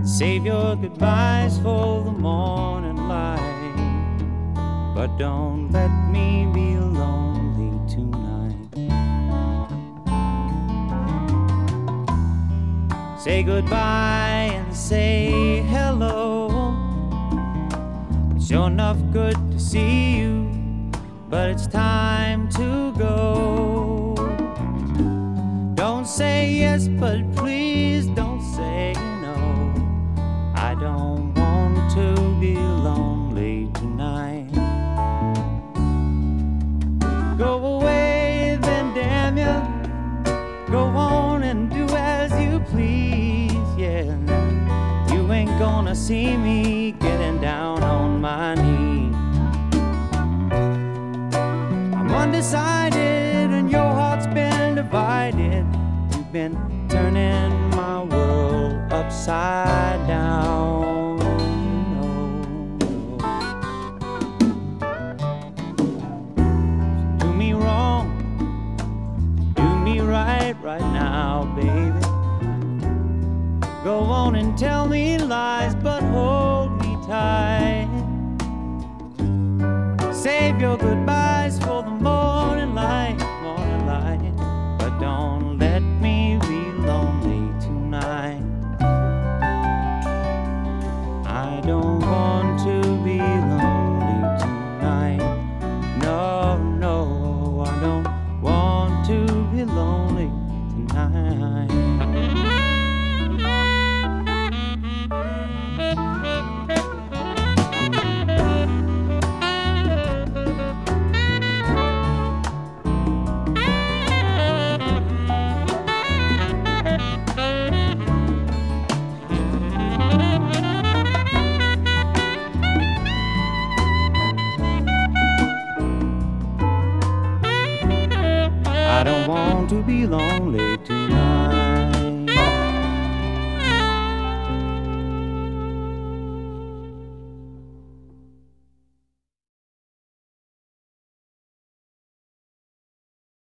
Save your goodbyes for the morning light, but don't let me be lonely tonight. Say goodbye and say hello. It's sure enough good to see you, but it's time to go. Don't say yes, but please don't say no. I don't want to be lonely tonight. Go away, then damn you. Go on and do as you please, yeah. You ain't gonna see me getting down on my knees. I'm undecided and your heart's been divided. You've been turning my world upside down. Do me wrong, do me right now, baby. Go on and tell me lies, but hold me tight. Save your